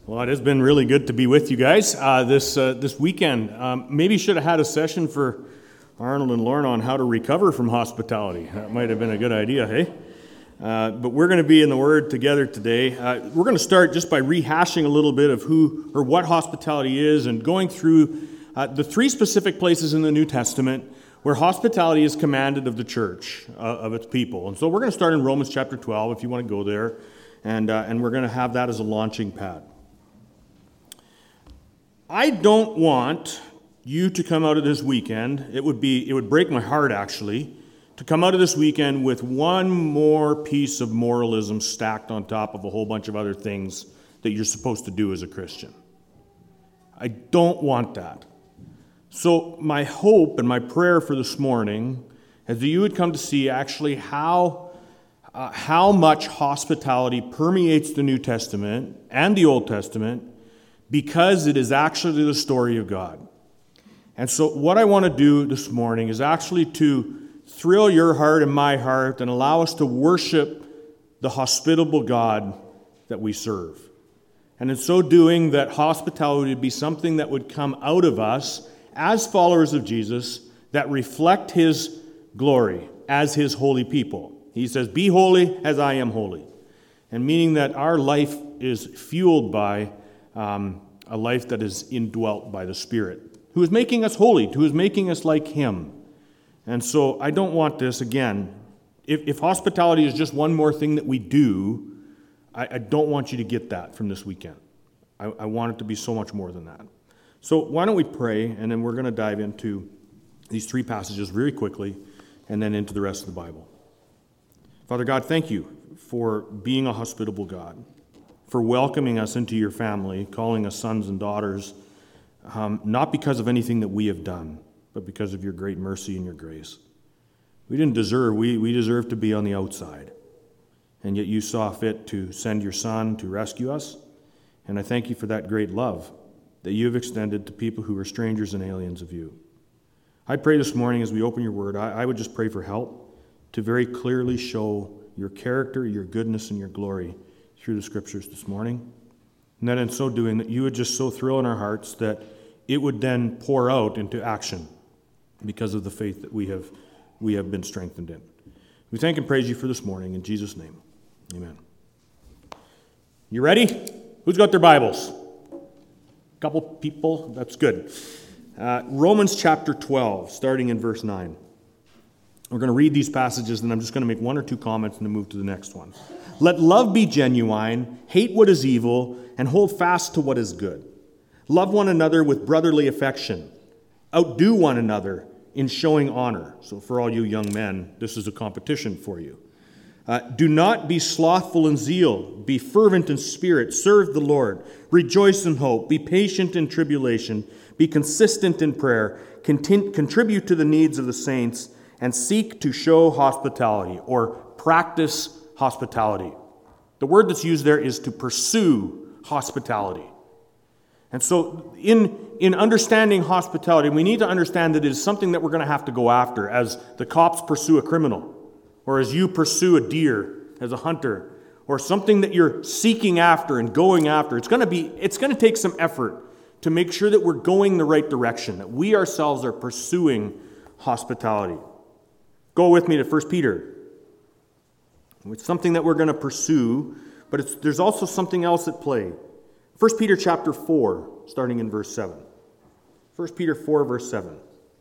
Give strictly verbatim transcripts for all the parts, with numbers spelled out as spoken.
Well, it has been really good to be with you guys uh, this uh, this weekend. Um, maybe should have had a session for Arnold and Lorna on how to recover from hospitality. That might have been a good idea, hey? Uh, but we're going to be in the Word together today. Uh, we're going to start just by rehashing a little bit of who or what hospitality is and going through uh, the three specific places in the New Testament where hospitality is commanded of the church, uh, of its people. And so we're going to start in Romans chapter twelve, if you want to go there, and uh, and we're going to have that as a launching pad. I don't want you to come out of this weekend, it would be, it would break my heart actually, to come out of this weekend with one more piece of moralism stacked on top of a whole bunch of other things that you're supposed to do as a Christian. I don't want that. So my hope and my prayer for this morning is that you would come to see actually how, uh, how much hospitality permeates the New Testament and the Old Testament, because it is actually the story of God. And so what I want to do this morning is actually to thrill your heart and my heart and allow us to worship the hospitable God that we serve. And in so doing, that hospitality would be something that would come out of us as followers of Jesus that reflect His glory as His holy people. He says, "Be holy as I am holy." And meaning that our life is fueled by Um, a life that is indwelt by the Spirit, who is making us holy, who is making us like Him. And so I don't want this, again, if, if hospitality is just one more thing that we do, I, I don't want you to get that from this weekend. I, I want it to be so much more than that. So why don't we pray, and then we're going to dive into these three passages very quickly, and then into the rest of the Bible. Father God, thank you for being a hospitable God, for welcoming us into your family, calling us sons and daughters, um, not because of anything that we have done, but because of your great mercy and your grace. We didn't deserve, we, we deserve to be on the outside. And yet you saw fit to send your Son to rescue us. And I thank you for that great love that you have extended to people who are strangers and aliens of you. I pray this morning as we open your word, I, I would just pray for help to very clearly show your character, your goodness, and your glory through the scriptures this morning. And that in so doing, that you would just so thrill in our hearts that it would then pour out into action because of the faith that we have we have been strengthened in. We thank and praise you for this morning. In Jesus' name, amen. You ready? Who's got their Bibles? A couple people? That's good. Uh, Romans chapter twelve, starting in verse nine. We're going to read these passages, and I'm just going to make one or two comments and then move to the next one. Let love be genuine, hate what is evil, and hold fast to what is good. Love one another with brotherly affection. Outdo one another in showing honor. So for all you young men, this is a competition for you. Uh, do not be slothful in zeal. Be fervent in spirit. Serve the Lord. Rejoice in hope. Be patient in tribulation. Be consistent in prayer. Contin- contribute to the needs of the saints, and seek to show hospitality, or practice hospitality. The word that's used there is to pursue hospitality. And so in, in understanding hospitality, we need to understand that it is something that we're going to have to go after, as the cops pursue a criminal, or as you pursue a deer as a hunter, or something that you're seeking after and going after. It's going to be, it's going to take some effort to make sure that we're going the right direction, that we ourselves are pursuing hospitality. Go with me to First Peter. It's something that we're going to pursue, but it's, there's also something else at play. First Peter chapter four, starting in verse seven. First Peter four, verse seven.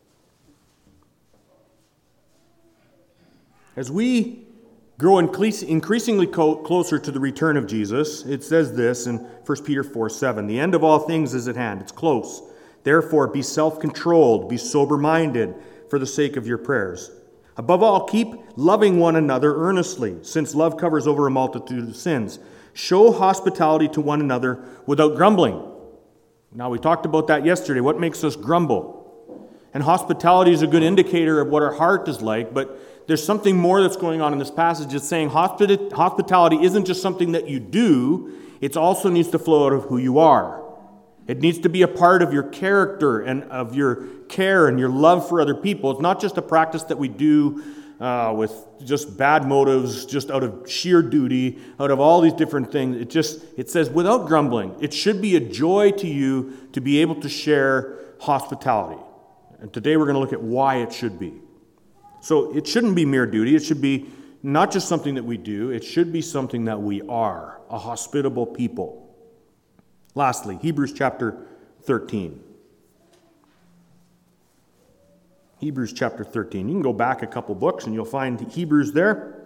As we grow increasingly closer to the return of Jesus, it says this in First Peter four, seven. The end of all things is at hand. It's close. Therefore, be self-controlled, be sober-minded for the sake of your prayers. Above all, keep loving one another earnestly, since love covers over a multitude of sins. Show hospitality to one another without grumbling. Now, we talked about that yesterday. What makes us grumble? And hospitality is a good indicator of what our heart is like, but there's something more that's going on in this passage. It's saying hospitality isn't just something that you do, it also needs to flow out of who you are. It needs to be a part of your character and of your care and your love for other people. It's not just a practice that we do uh, with just bad motives, just out of sheer duty, out of all these different things. It just, it says, without grumbling. It should be a joy to you to be able to share hospitality. And today we're going to look at why it should be. So it shouldn't be mere duty. It should be not just something that we do. It should be something that we are, a hospitable people. Lastly, Hebrews chapter thirteen. Hebrews chapter thirteen. You can go back a couple books and you'll find Hebrews there.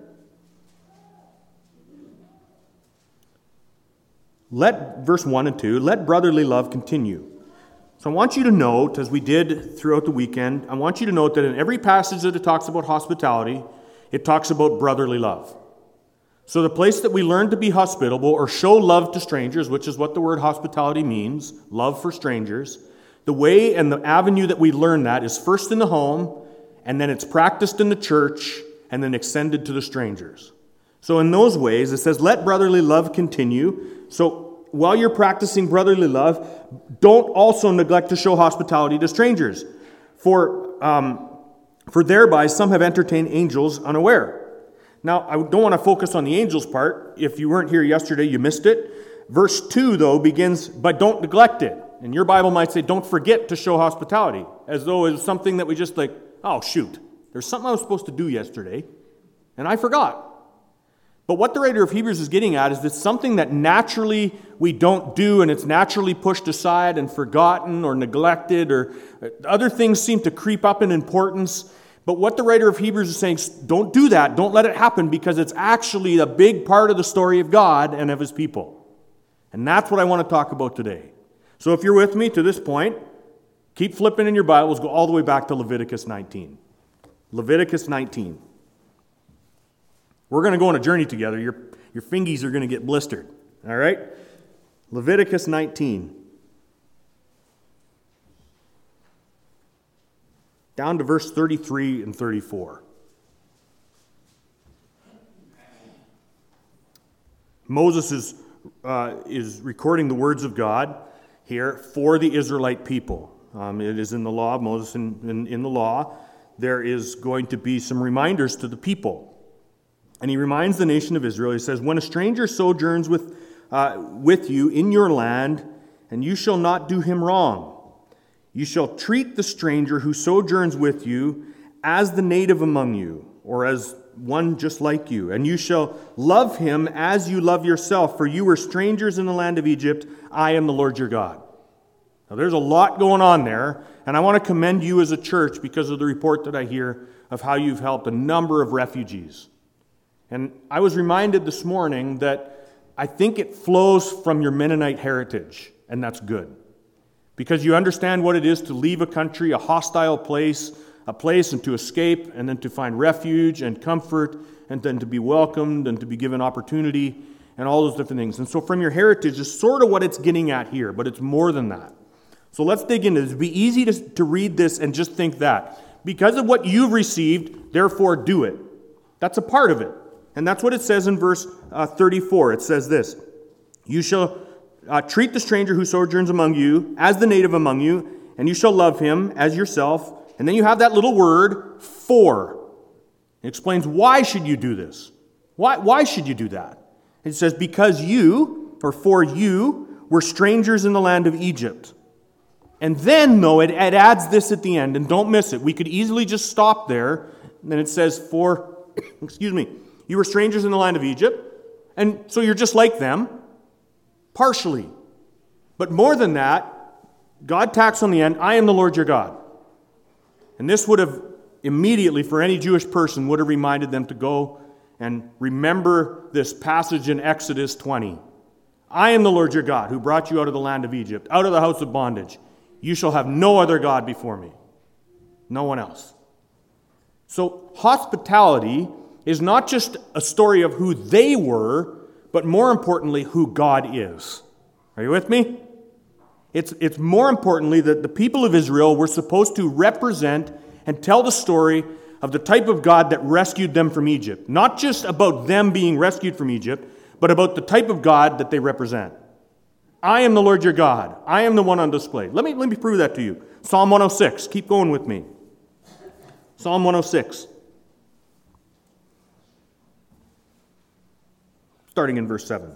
Let, verse one and two, let brotherly love continue. So I want you to note, as we did throughout the weekend, I want you to note that in every passage that it talks about hospitality, it talks about brotherly love. So the place that we learn to be hospitable or show love to strangers, which is what the word hospitality means, love for strangers, the way and the avenue that we learn that is first in the home, and then it's practiced in the church, and then extended to the strangers. So in those ways, it says, let brotherly love continue. So while you're practicing brotherly love, don't also neglect to show hospitality to strangers. For, um, for thereby some have entertained angels unaware. Now, I don't want to focus on the angels part. If you weren't here yesterday, you missed it. Verse two, though, begins, but don't neglect it. And your Bible might say, don't forget to show hospitality, as though it's something that we just like, oh, shoot, there's something I was supposed to do yesterday, and I forgot. But what the writer of Hebrews is getting at is it's something that naturally we don't do, and it's naturally pushed aside and forgotten or neglected, or other things seem to creep up in importance. But what the writer of Hebrews is saying, don't do that, don't let it happen, because it's actually a big part of the story of God and of His people. And that's what I want to talk about today. So if you're with me to this point, keep flipping in your Bibles, go all the way back to Leviticus nineteen. Leviticus nineteen. We're going to go on a journey together. Your, your fingies are going to get blistered. All right? Leviticus nineteen. Down to verse thirty-three and thirty-four. Moses is, uh, is recording the words of God here for the Israelite people. Um, it is in the law, Moses in, in, in the law. There is going to be some reminders to the people. And he reminds the nation of Israel, he says, when a stranger sojourns with, uh, with you in your land, and you shall not do him wrong, you shall treat the stranger who sojourns with you as the native among you, or as one just like you. And you shall love him as you love yourself, for you were strangers in the land of Egypt. I am the Lord your God. Now there's a lot going on there, and I want to commend you as a church because of the report that I hear of how you've helped a number of refugees. And I was reminded this morning that I think it flows from your Mennonite heritage, and that's good. Because you understand what it is to leave a country, a hostile place, a place, and to escape, and then to find refuge and comfort, and then to be welcomed and to be given opportunity, and all those different things. And so from your heritage is sort of what it's getting at here, but it's more than that. So let's dig into this. It'd be easy to, to read this and just think that. Because of what you've received, therefore do it. That's a part of it. And that's what it says in verse uh, thirty-four. It says this, you shall uh, treat the stranger who sojourns among you as the native among you, and you shall love him as yourself. And then you have that little word, for. It explains why should you do this? Why, why should you do that? It says, because you, or for you, were strangers in the land of Egypt. And then, though, it, it adds this at the end, and don't miss it. We could easily just stop there. And then it says, for, excuse me, you were strangers in the land of Egypt, and so you're just like them, partially. But more than that, God tacks on the end, I am the Lord your God. And this would have immediately, for any Jewish person, would have reminded them to go and remember this passage in Exodus twenty. I am the Lord your God, who brought you out of the land of Egypt, out of the house of bondage. You shall have no other God before me. No one else. So hospitality is not just a story of who they were, but more importantly, who God is. Are you with me? It's, it's more importantly that the people of Israel were supposed to represent and tell the story of the type of God that rescued them from Egypt. Not just about them being rescued from Egypt, but about the type of God that they represent. I am the Lord your God. I am the one on display. Let me, let me prove that to you. Psalm one oh six. Keep going with me. Psalm one oh six. starting in verse seven.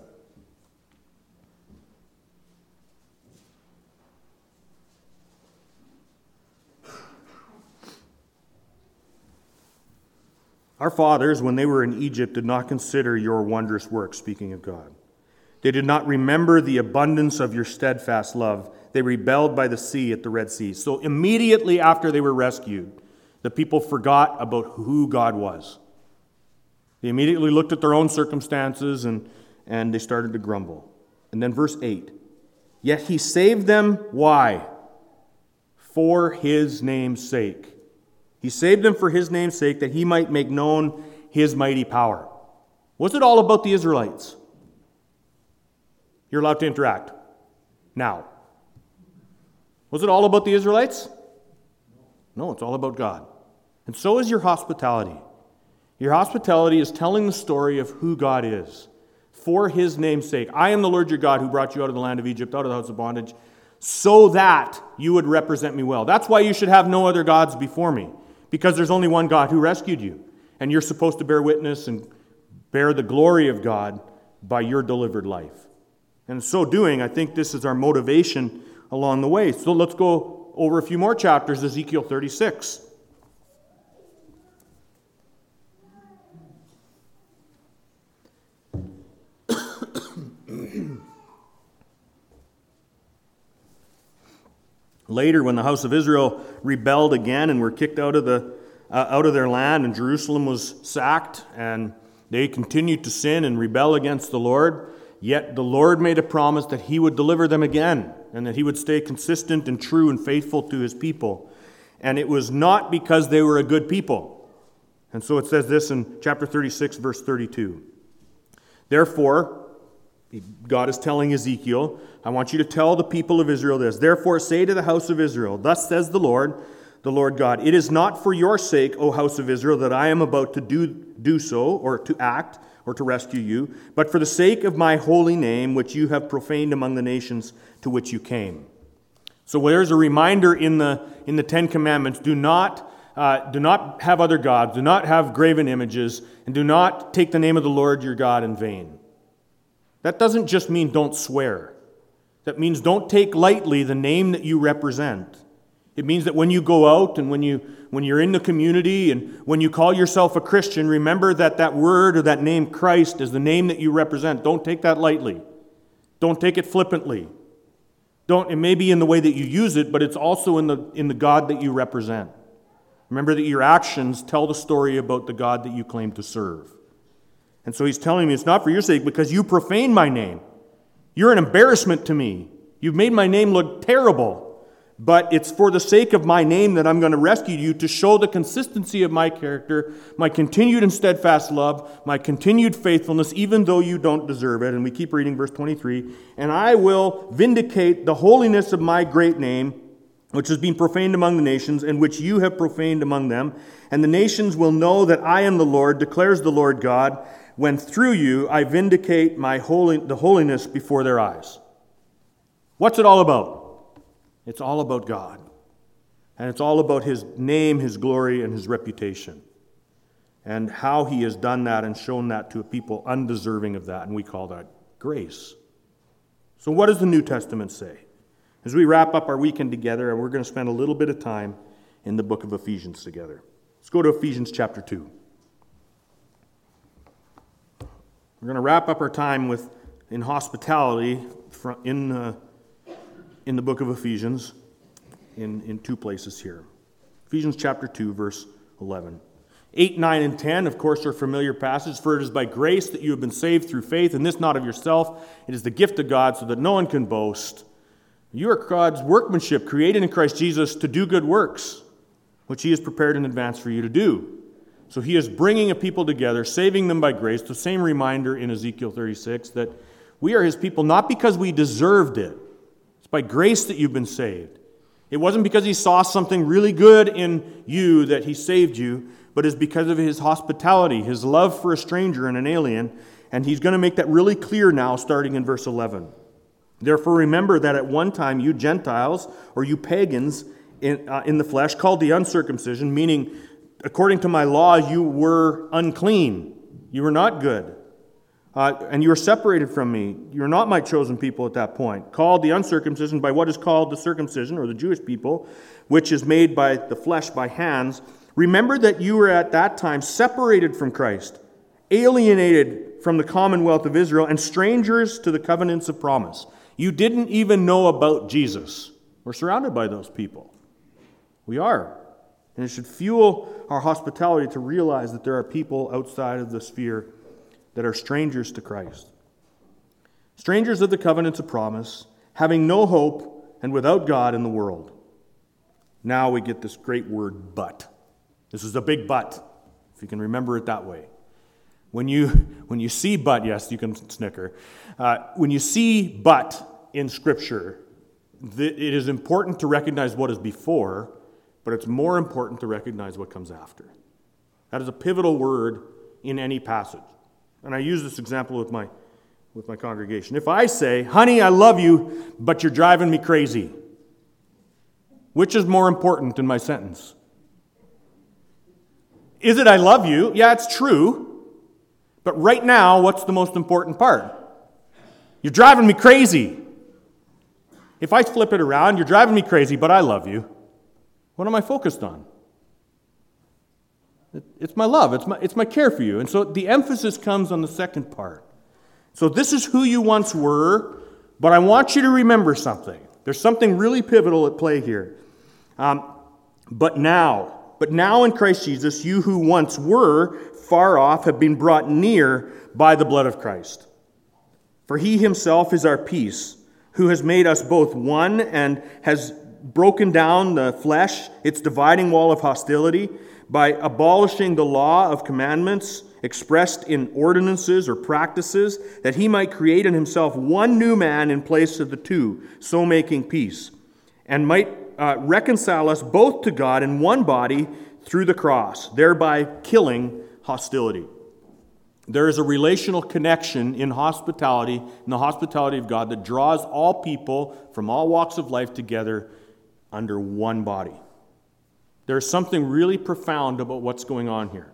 Our fathers, when they were in Egypt, did not consider your wondrous works, speaking of God. They did not remember the abundance of your steadfast love. They rebelled by the sea at the Red Sea. So immediately after they were rescued, the people forgot about who God was. They immediately looked at their own circumstances and, and they started to grumble. And then verse eight. Yet he saved them, why? For his name's sake. He saved them for his name's sake, that he might make known his mighty power. What's it all about the Israelites? You're allowed to interact. Now. Was it all about the Israelites? No, it's all about God. And so is your hospitality. Your hospitality is telling the story of who God is. For his name's sake. I am the Lord your God who brought you out of the land of Egypt, out of the house of bondage, so that you would represent me well. That's why you should have no other gods before me. Because there's only one God who rescued you. And you're supposed to bear witness and bear the glory of God by your delivered life. And in so doing, I think this is our motivation along the way. So let's go over a few more chapters, Ezekiel thirty-six. Later, when the house of Israel rebelled again and were kicked out of the uh, out of their land, and Jerusalem was sacked, and they continued to sin and rebel against the Lord, yet the Lord made a promise that he would deliver them again, and that he would stay consistent and true and faithful to his people. And it was not because they were a good people. And so it says this in chapter thirty-six, verse thirty-two. Therefore, God is telling Ezekiel, I want you to tell the people of Israel this. Therefore say to the house of Israel, thus says the Lord, the Lord God, it is not for your sake, O house of Israel, that I am about to do, do so, or to act, or to rescue you, but for the sake of my holy name, which you have profaned among the nations to which you came. So there's a reminder in the in the Ten Commandments, do not, uh, do not have other gods, do not have graven images, and do not take the name of the Lord your God in vain. That doesn't just mean don't swear. That means don't take lightly the name that you represent. It means that when you go out and when, you, when you're in the community and when you call yourself a Christian, remember that that word or that name Christ is the name that you represent. Don't take that lightly. Don't take it flippantly. Don't, it may be in the way that you use it, but it's also in the, in the God that you represent. Remember that your actions tell the story about the God that you claim to serve. And so he's telling me it's not for your sake because you profane my name. You're an embarrassment to me. You've made my name look terrible. But it's for the sake of my name that I'm going to rescue you, to show the consistency of my character, my continued and steadfast love, my continued faithfulness, even though you don't deserve it. And we keep reading verse twenty-three. And I will vindicate the holiness of my great name, which has been profaned among the nations, and which you have profaned among them. And the nations will know that I am the Lord, declares the Lord God, when through you I vindicate my holy, the holiness before their eyes. What's it all about? It's all about God. And it's all about his name, his glory, and his reputation. And how he has done that and shown that to a people undeserving of that. And we call that grace. So what does the New Testament say? As we wrap up our weekend together, and we're going to spend a little bit of time in the book of Ephesians together. Let's go to Ephesians chapter two. We're going to wrap up our time with in hospitality in uh, in the book of Ephesians in, in two places here. Ephesians chapter two, verse eleven. eight, nine, and ten, of course, are familiar passages. For it is by grace that you have been saved through faith, and this not of yourself. It is the gift of God, so that no one can boast. You are God's workmanship, created in Christ Jesus to do good works, which he has prepared in advance for you to do. So he is bringing a people together, saving them by grace. The same reminder in Ezekiel thirty-six that we are his people not because we deserved it. It's by grace that you've been saved. It wasn't because he saw something really good in you that he saved you, but it's because of his hospitality, his love for a stranger and an alien. And he's going to make that really clear now, starting in verse eleven. Therefore remember that at one time you Gentiles, or you pagans in, uh, in the flesh, called the uncircumcision, meaning according to my law, you were unclean. You were not good. Uh, and you are separated from me. You are not my chosen people at that point. Called the uncircumcision by what is called the circumcision, or the Jewish people, which is made by the flesh by hands. Remember that you were at that time separated from Christ, alienated from the commonwealth of Israel, and strangers to the covenants of promise. You didn't even know about Jesus. We're surrounded by those people. We are. And it should fuel our hospitality to realize that there are people outside of the sphere that are strangers to Christ. Strangers of the covenants of promise, having no hope and without God in the world. Now we get this great word, but. This is a big but, if you can remember it that way. When you, when you see but, yes, you can snicker. Uh, when you see but in Scripture, th- it is important to recognize what is before, but it's more important to recognize what comes after. That is a pivotal word in any passage. And I use this example with my, with my congregation. If I say, honey, I love you, but you're driving me crazy, which is more important in my sentence? Is it I love you? Yeah, it's true. But right now, what's the most important part? You're driving me crazy. If I flip it around, you're driving me crazy, but I love you. What am I focused on? It's my love. It's my, it's my care for you. And so the emphasis comes on the second part. So this is who you once were, but I want you to remember something. There's something really pivotal at play here. Um, but now, but now in Christ Jesus, you who once were far off have been brought near by the blood of Christ. For he himself is our peace, who has made us both one and has broken down the flesh, its dividing wall of hostility, by abolishing the law of commandments expressed in ordinances or practices, that he might create in himself one new man in place of the two, so making peace, and might uh, reconcile us both to God in one body through the cross, thereby killing hostility. There is a relational connection in hospitality, in the hospitality of God, that draws all people from all walks of life together under one body. There's something really profound about what's going on here.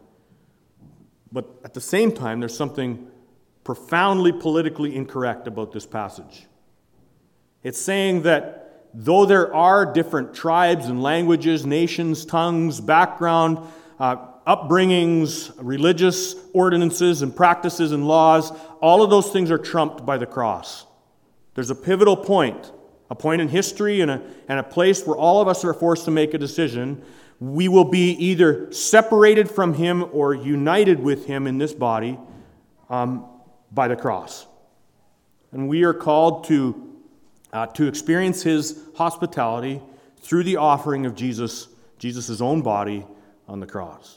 But at the same time, there's something profoundly politically incorrect about this passage. It's saying that though there are different tribes and languages, nations, tongues, background, uh, upbringings, religious ordinances and practices and laws, all of those things are trumped by the cross. There's a pivotal point, a point in history and a, and a place where all of us are forced to make a decision. We will be either separated from him or united with him in this body um, by the cross. And we are called to, uh, to experience his hospitality through the offering of Jesus, Jesus' own body on the cross.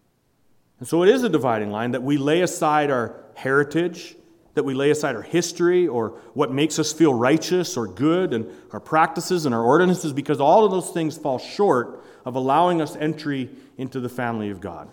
And so it is a dividing line that we lay aside our heritage, that we lay aside our history or what makes us feel righteous or good, and our practices and our ordinances, because all of those things fall short of allowing us entry into the family of God.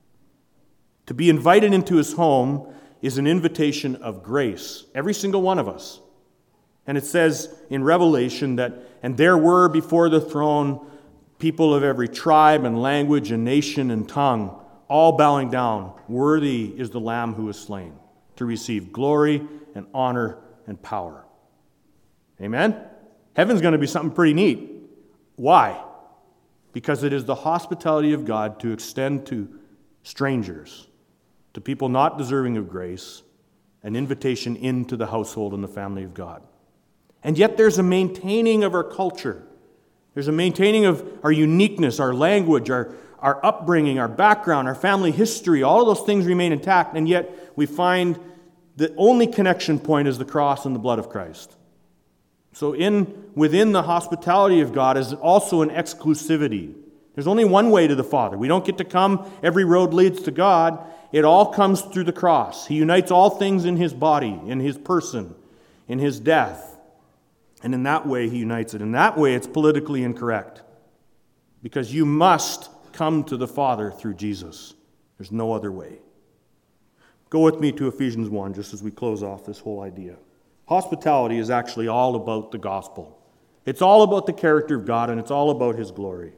To be invited into his home is an invitation of grace, every single one of us. And it says in Revelation that, and there were before the throne people of every tribe and language and nation and tongue, all bowing down. Worthy is the Lamb who was slain to receive glory and honor and power. Amen? Heaven's going to be something pretty neat. Why? Because it is the hospitality of God to extend to strangers, to people not deserving of grace, an invitation into the household and the family of God. And yet there's a maintaining of our culture. There's a maintaining of our uniqueness, our language, our, our upbringing, our background, our family history. All of those things remain intact, and yet we find the only connection point is the cross and the blood of Christ. So in within the hospitality of God is also an exclusivity. There's only one way to the Father. We don't get to come, every road leads to God. It all comes through the cross. He unites all things in his body, in his person, in his death. And in that way, he unites it. In that way, it's politically incorrect. Because you must come to the Father through Jesus. There's no other way. Go with me to Ephesians one, just as we close off this whole idea. Hospitality is actually all about the gospel. It's all about the character of God, and it's all about his glory.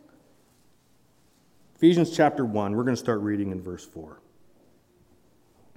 Ephesians chapter one, we're going to start reading in verse four.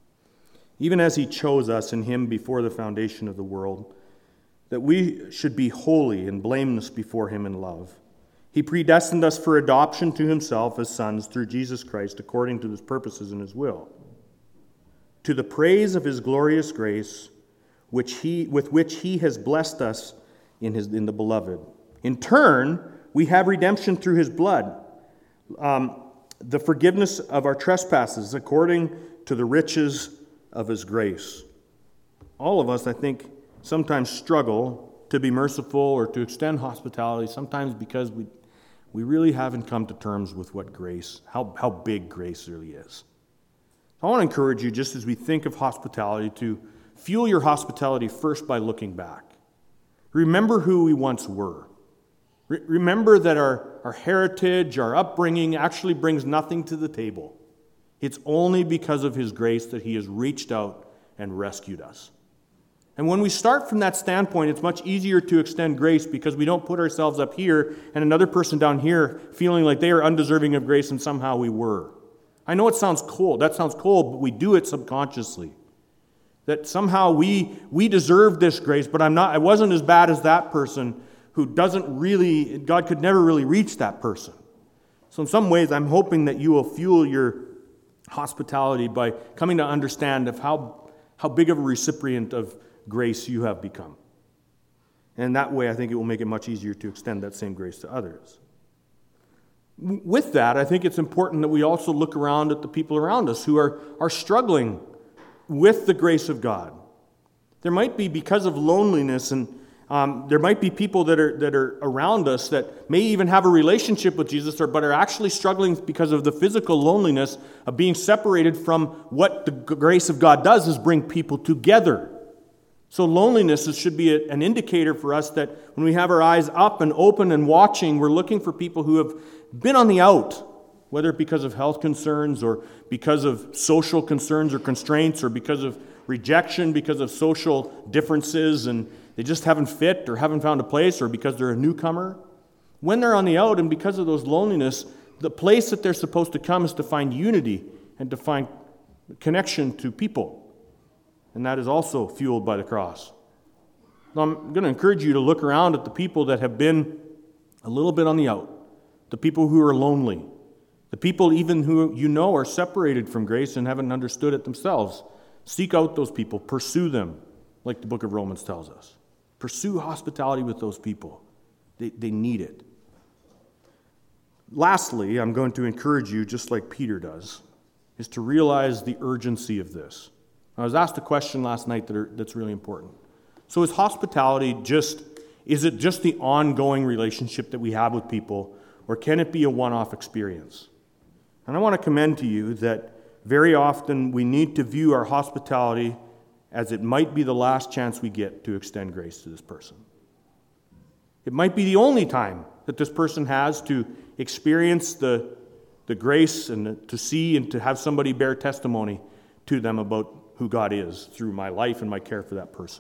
even as he chose us in him before the foundation of the world, that we should be holy and blameless before him in love. He predestined us for adoption to himself as sons through Jesus Christ, according to his purposes and his will, to the praise of his glorious grace, which he, with which he has blessed us in, his, in the Beloved. In turn, we have redemption through his blood, um, the forgiveness of our trespasses, according to the riches of his grace. All of us, I think, sometimes struggle to be merciful or to extend hospitality, sometimes because we we really haven't come to terms with what grace, how, how big grace really is. I want to encourage you, just as we think of hospitality, to fuel your hospitality first by looking back. Remember who we once were. Re- remember that our, our heritage, our upbringing actually brings nothing to the table. It's only because of his grace that he has reached out and rescued us. And when we start from that standpoint, it's much easier to extend grace because we don't put ourselves up here and another person down here feeling like they are undeserving of grace and somehow we were. I know it sounds cold. That sounds cold, but we do it subconsciously. That somehow we we deserve this grace, but I'm not. I wasn't as bad as that person who doesn't really, God could never really reach that person. So in some ways, I'm hoping that you will fuel your hospitality by coming to understand of how, how big of a recipient of grace you have become. And that way, I think it will make it much easier to extend that same grace to others. With that, I think it's important that we also look around at the people around us who are, are struggling with the grace of God. There might be, because of loneliness, and um, there might be people that are that are around us that may even have a relationship with Jesus, or but are actually struggling because of the physical loneliness of being separated from what the grace of God does, is bring people together. So loneliness should be an indicator for us that when we have our eyes up and open and watching, we're looking for people who have been on the out, whether because of health concerns or because of social concerns or constraints or because of rejection, because of social differences, and they just haven't fit or haven't found a place, or because they're a newcomer. When they're on the out and because of those loneliness, the place that they're supposed to come is to find unity and to find connection to people. And that is also fueled by the cross. Now, I'm going to encourage you to look around at the people that have been a little bit on the out, the people who are lonely, the people even who you know are separated from grace and haven't understood it themselves. Seek out those people, pursue them, like the book of Romans tells us. Pursue hospitality with those people. They, they need it. Lastly, I'm going to encourage you, just like Peter does, is to realize the urgency of this. I was asked a question last night that are, that's really important. So is hospitality just, is it just the ongoing relationship that we have with people, or can it be a one-off experience? And I want to commend to you that very often we need to view our hospitality as it might be the last chance we get to extend grace to this person. It might be the only time that this person has to experience the, the grace and the, to see and to have somebody bear testimony to them about who God is through my life and my care for that person.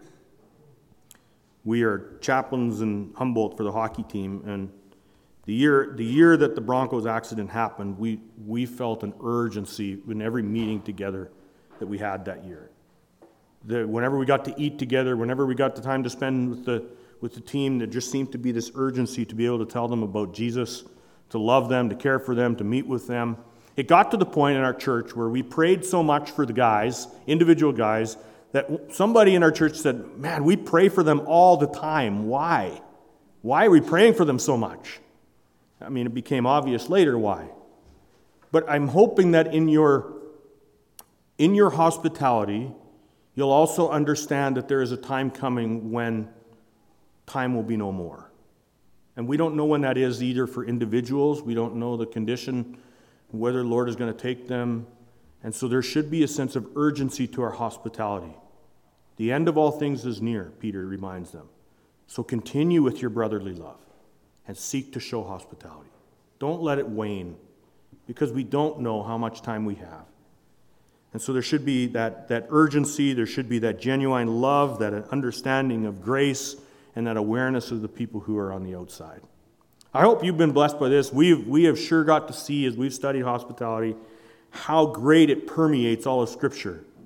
We are chaplains in Humboldt for the hockey team, and the year the year that the Broncos accident happened, we, we felt an urgency in every meeting together that we had that year. The, whenever we got to eat together, whenever we got the time to spend with the with the team, there just seemed to be this urgency to be able to tell them about Jesus, to love them, to care for them, to meet with them. It got to the point in our church where we prayed so much for the guys, individual guys, that somebody in our church said, man, we pray for them all the time. Why? Why are we praying for them so much? I mean, it became obvious later why. But I'm hoping that in your, in your hospitality, you'll also understand that there is a time coming when time will be no more. And we don't know when that is either for individuals. We don't know the condition, whether the Lord is going to take them. And so there should be a sense of urgency to our hospitality. The end of all things is near, Peter reminds them. So continue with your brotherly love and seek to show hospitality. Don't let it wane, because we don't know how much time we have. And so there should be that, that urgency, there should be that genuine love, that understanding of grace, and that awareness of the people who are on the outside. I hope you've been blessed by this. We've, we have sure got to see, as we've studied hospitality, how great it permeates all of Scripture.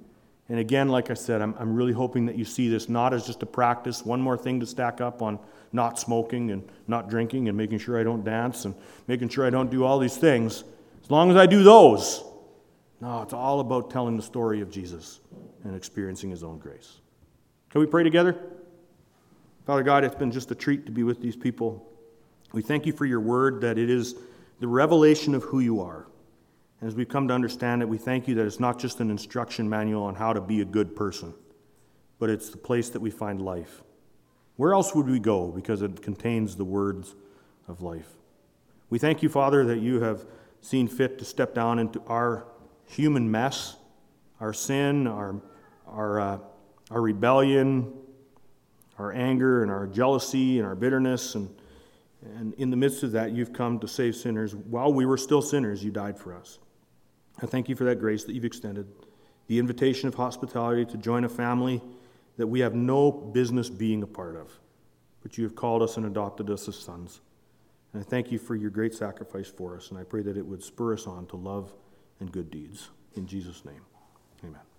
And again, like I said, I'm, I'm really hoping that you see this not as just a practice, one more thing to stack up on not smoking and not drinking and making sure I don't dance and making sure I don't do all these things. As long as I do those, no, it's all about telling the story of Jesus and experiencing his own grace. Can we pray together? Father God, it's been just a treat to be with these people. We thank you for your word, that it is the revelation of who you are. And as we've come to understand it, we thank you that it's not just an instruction manual on how to be a good person, but it's the place that we find life. Where else would we go? Because it contains the words of life. We thank you, Father, that you have seen fit to step down into our human mess, our sin, our, our, uh, our rebellion, our anger and our jealousy and our bitterness. And, and in the midst of that, you've come to save sinners. While we were still sinners, you died for us. I thank you for that grace that you've extended, the invitation of hospitality to join a family that we have no business being a part of, but you have called us and adopted us as sons. And I thank you for your great sacrifice for us, and I pray that it would spur us on to love and good deeds. In Jesus' name, amen.